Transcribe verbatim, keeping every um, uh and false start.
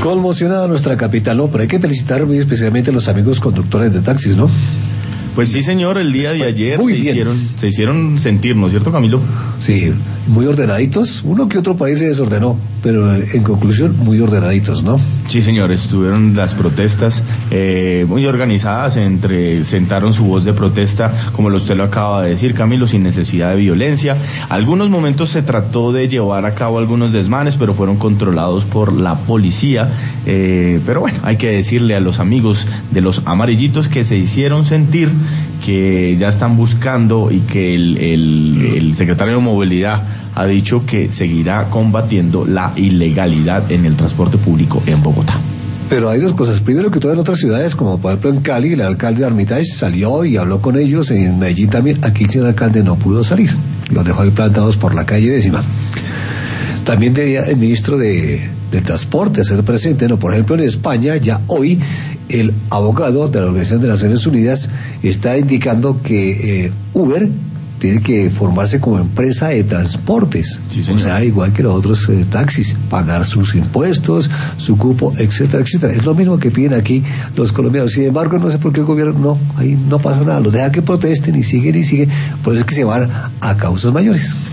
Conmocionada nuestra capital, ¿no? Pero hay que felicitar muy especialmente a los amigos conductores de taxis, ¿no? Pues sí, señor, el día de ayer Muy se bien. hicieron, se hicieron sentir, ¿no es cierto, Camilo? Sí, muy ordenaditos. Uno que otro país se desordenó, pero en conclusión, muy ordenaditos, ¿no? Sí, señor, estuvieron las protestas eh, muy organizadas, entre sentaron su voz de protesta, como usted lo acaba de decir, Camilo, sin necesidad de violencia. Algunos momentos se trató de llevar a cabo algunos desmanes, pero fueron controlados por la policía. Eh, pero bueno, hay que decirle a los amigos de los amarillitos que se hicieron sentir, que ya están buscando y que el, el, el secretario de Movilidad ha dicho que seguirá combatiendo la ilegalidad en el transporte público en Bogotá. Pero hay dos cosas. Primero que todo, en otras ciudades, como por ejemplo en Cali, el alcalde de Armitage salió y habló con ellos. En Medellín también. Aquí el señor alcalde no pudo salir. Los dejó ahí plantados por la calle décima. También debía el ministro de, de Transporte ser presente. No, por ejemplo, en España, ya hoy, el abogado de la Organización de Naciones Unidas está indicando que eh, Uber tiene que formarse como empresa de transportes, sí, señor. O sea, igual que los otros eh, taxis, pagar sus impuestos, su cupo, etcétera, etcétera. Es lo mismo que piden aquí los colombianos. Sin embargo, no sé por qué el gobierno, no, ahí no pasa nada, los deja que protesten y siguen y siguen, por eso es que se van a causas mayores.